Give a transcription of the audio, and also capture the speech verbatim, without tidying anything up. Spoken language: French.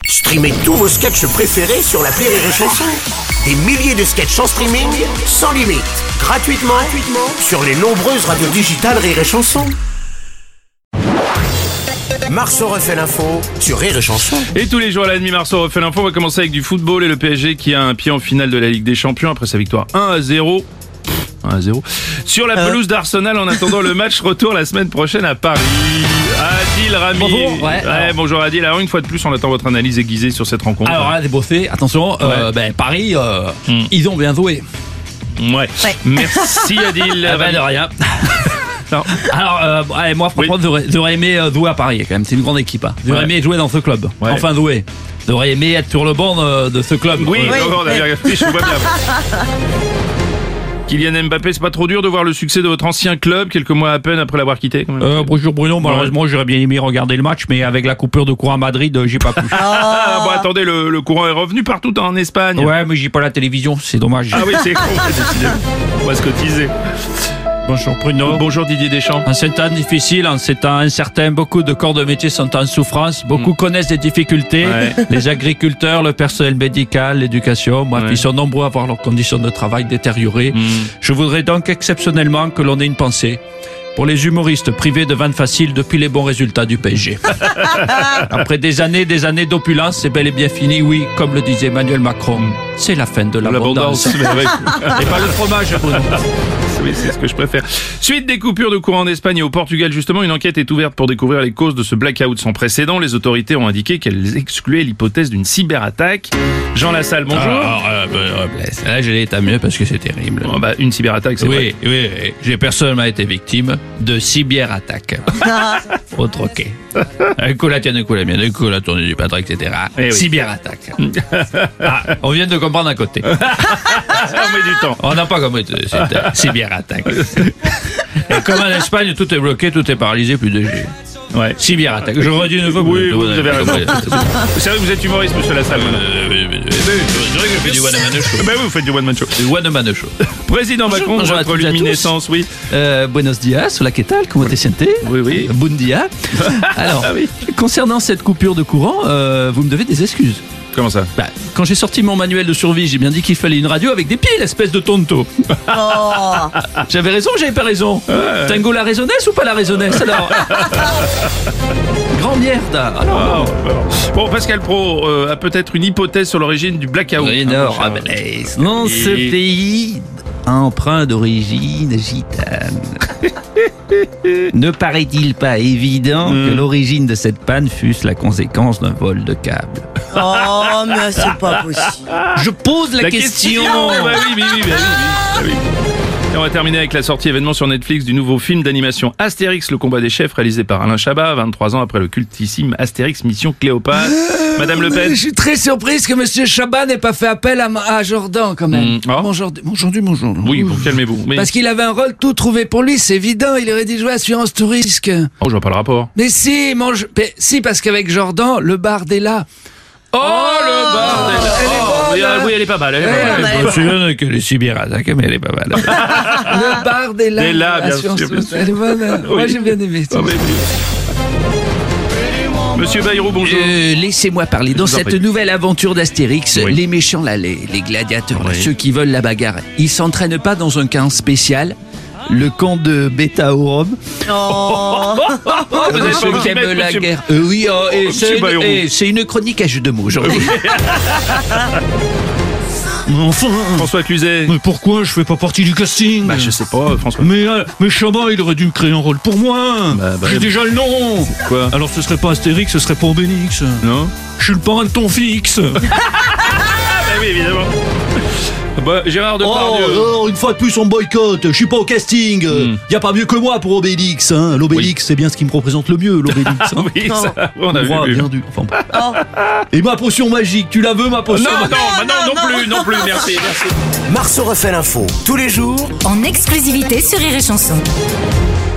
Streamez tous vos sketchs préférés sur l'appli Rire et Chanson. Des milliers de sketchs en streaming, sans limite, gratuitement, gratuitement sur les nombreuses radios digitales Rire et Chanson. Marceau refait l'info sur Rire et Chanson. Et tous les jours à la demi, Marceau refait l'info. On va commencer avec du football et le P S G qui a un pied en finale de la Ligue des Champions après sa victoire un à zéro. un à zéro sur la pelouse d'Arsenal en attendant le match retour la semaine prochaine à Paris. Adil Rami. Bonjour. Ouais, ouais, bonjour Adil. Alors une fois de plus, on attend votre analyse aiguisée sur cette rencontre. Alors là, des bossés, attention, euh, Ouais. ben, Paris, euh, Hmm. ils ont bien joué. Ouais. Ouais. Merci Adil. Ah ben, de rien. Non. Alors, euh, ouais, moi, franchement, Oui. j'aurais, j'aurais aimé euh, jouer à Paris, quand même. C'est une grande équipe. Hein. J'aurais Ouais. aimé jouer dans ce club. Ouais. Enfin, jouer. J'aurais aimé être sur le banc de, de ce club. Oui, Euh, d'accord, on a bien réfléchi, je vois bien. Kylian Mbappé, c'est pas trop dur de voir le succès de votre ancien club quelques mois à peine après l'avoir quitté quand même. Euh, bonjour Bruno, malheureusement j'aurais bien aimé regarder le match, mais avec la coupure de courant à Madrid, euh, j'ai pas pu. Ah bon, attendez, le, le courant est revenu partout en Espagne. Ouais, mais j'ai pas la télévision, c'est dommage. Ah oui, c'est con, décidément. On va se cotiser. Bonjour Bruno. Bonjour Didier Deschamps. En ces temps difficiles, en ces temps incertains, beaucoup de corps de métier sont en souffrance, beaucoup connaissent des difficultés, Ouais. les agriculteurs, le personnel médical, l'éducation, bref, Ouais. ils sont nombreux à voir leurs conditions de travail détériorées. Mm. Je voudrais donc exceptionnellement que l'on ait une pensée pour les humoristes privés de vannes faciles depuis les bons résultats du P S G. Après des années, des années d'opulence, c'est bel et bien fini, oui, comme le disait Emmanuel Macron, c'est la fin de l'abondance. L'abondance. Mais oui. Et pas le fromage, Bruno. Oui, c'est ce que je préfère. Suite des coupures de courant en Espagne et au Portugal, justement, une enquête est ouverte pour découvrir les causes de ce blackout sans précédent. Les autorités ont indiqué qu'elles excluaient l'hypothèse d'une cyberattaque. Jean Lassalle, bonjour. Ah, ah, bah, ah, blesse. Là, je l'ai mieux parce que c'est terrible. Oh, bah, une cyberattaque, c'est vrai. Oui, oui, oui. J'ai personnellement été victime de cyberattaque. Au troquet. Un coup la tienne, un coup la mienne, un coup la tournée du patron, et cetera. Eh oui. Cyberattaque. Ah, on vient de comprendre à côté. On met du temps. On n'a pas compris cette cyberattaque. Et comme en Espagne, tout est bloqué, tout est paralysé, plus de G. Ouais. Cyberattaque. Je redis une fois. Oui, vous- vous avez raison. C'est vrai que vous êtes humoriste, monsieur Lassalle. Euh, oui, oui, oui. C'est vrai que je fais du one-man show. Bah oui, vous faites du one-man show. Du one-man show. Président Macron, bonjour à votre toutes et à tous. luminescence, oui. Euh, buenos dias, hola, ¿qué tal? ¿Cómo te sientes? Oui, oui. Bon dia. Alors, Ah oui. concernant cette coupure de courant, euh, vous me devez des excuses. Comment ça? Bah, quand j'ai sorti mon manuel de survie, j'ai bien dit qu'il fallait une radio avec des pieds, l'espèce de tonto. Oh. J'avais raison ou j'avais pas raison? Tango la raisonnesse ou pas la raisonnesse alors? Grand merde. Alors, Ah, bon, Pascal Pro euh, a peut-être une hypothèse sur l'origine du blackout. oui, Hein, non, mon cher. ah, ben, laisse. Dans ce Et- pays empreint d'origine gitane, ne paraît-il pas évident Hmm. que l'origine de cette panne fût la conséquence d'un vol de câble? Oh, mais c'est pas possible. Je pose la, question. Bah oui, oui, oui, bah oui, oui, bah oui. Et on va terminer avec la sortie événement sur Netflix du nouveau film d'animation Astérix, le combat des chefs, réalisé par Alain Chabat, vingt-trois ans après le cultissime Astérix Mission Cléopâtre. Madame Le Pen. Je suis très surprise que Monsieur Chabat n'ait pas fait appel à, à Jordan quand même. Mm. Ah. Bonjour, bonjour, bonjour. Oui, bon, calmez-vous. Mais... Parce qu'il avait un rôle tout trouvé pour lui, c'est évident, il aurait dû jouer Assurance tout risque. Oh, je vois pas le rapport. Mais si, mange... mais si, parce qu'avec Jordan, le bar est là. Oh, le bordel. Elle est Oh, bonne, oui, hein. oui, elle est pas mal. Elle est pas Eh, mal. elle est je me souviens que les cyberattaques, mais elle est pas mal. Le bar est là. Della, bien Assurance sûr, tout bien risque. Elle est bonne. hein. Moi, Oui. j'ai bien aimé. Oh, mais oui. Monsieur Bayrou, bonjour. Euh, laissez-moi parler. Dans Je vous en cette prie. nouvelle aventure d'Astérix, Oui. les méchants là, les, les gladiateurs, là, Oui. ceux qui veulent la bagarre, ils s'entraînent pas dans un camp spécial, le camp de Beta Orum. Oh. Vous êtes Ceux pas qui aiment vous-même, la monsieur- guerre. Euh, oui, oh, et Monsieur c'est une, Bayrou. et c'est une chronique à jeu de mots aujourd'hui. Mais enfin, François Cluzet. mais pourquoi je fais pas partie du casting? Bah, je sais pas, François. Mais, euh, mais Chabat, il aurait dû me créer un rôle pour moi. Bah, bah, J'ai bah. déjà le nom. Quoi? Alors ce serait pas Astérix, ce serait pas Obélix. Non? Je suis le parrain de ton fixe. Ah, bah oui, évidemment. Bah, Gérard Oh, Depardieu. oh, une fois de plus on boycotte, je suis pas au casting. Hmm. Y a pas mieux que moi pour Obélix, hein. L'Obélix c'est bien ce qui me représente le mieux, l'Obélix. Hein. Oui, ça, on a Moi, vu. bien du. Enfin, bon. Oh. Et ma potion magique, tu la veux ma Non, potion non, magique bah non, non, plus, non plus, merci, merci. Marceau refait l'info tous les jours En exclusivité sur Rire et Chanson.